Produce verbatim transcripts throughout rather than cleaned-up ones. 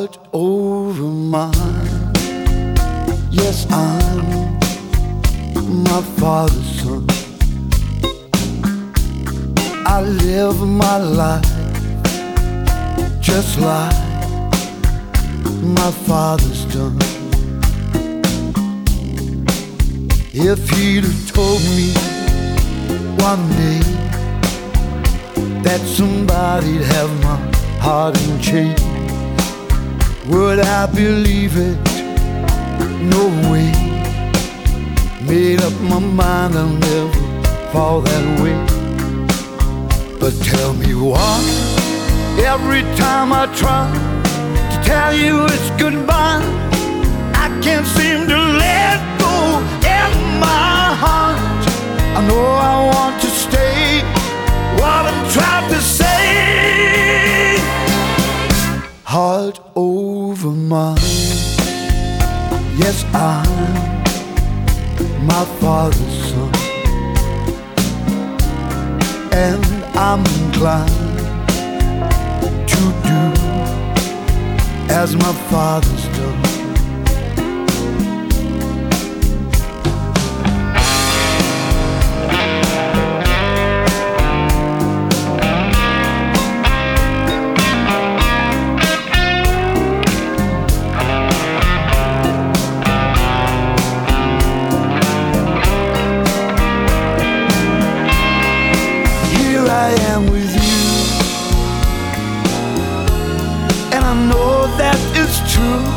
heart over mine. Yes, I'm my father's son. I live my life just like my father's done. If he'd have told me one day that somebody'd have my heart in chains, would I believe it? No way. Made up my mind I'll never fall that way. But tell me why, every time I try to tell you it's goodbye, I can't seem to let go in my heart. I know I want to stay, what I'm trying to say. Heart over mine. Yes, I'm my father's son, and I'm inclined to do as my father's done. I am with you, and I know that it's true.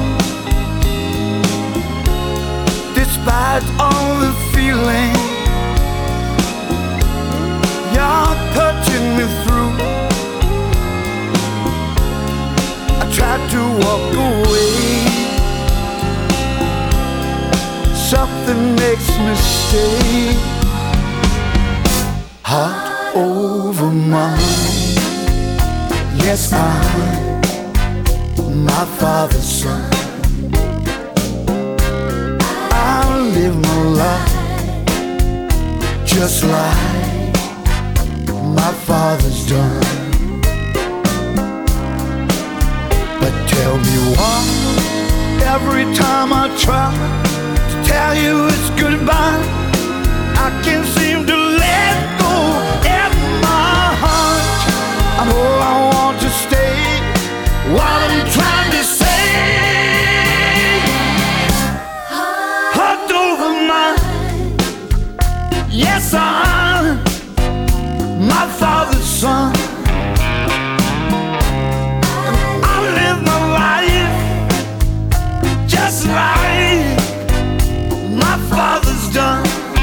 Despite all the feeling you're touching me through, I tried to walk away. Something makes me stay. Heart over mine. Yes, I'm my father's son. I live my life just like my father's done. But tell me why, every time I try to tell you it's goodbye, I can't seem to let go in my heart. I know I want to stay, what I'm trying to say. Heart over mine. Yes, I'm my father's son. I live my life just like my father's done.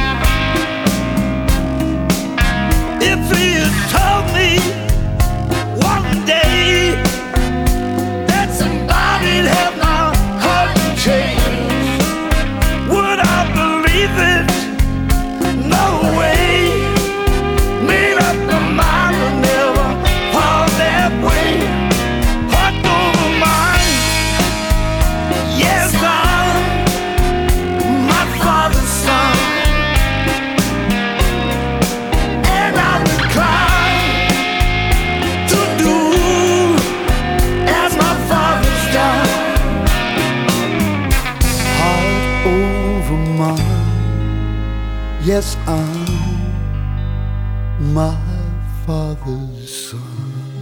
If he had told me one day that somebody'd have my heart changed, would I believe it? No way. Made up my mind to never fall that way. Heart over mine. Yes, I'm my father's son. Yes, I'm my father's son.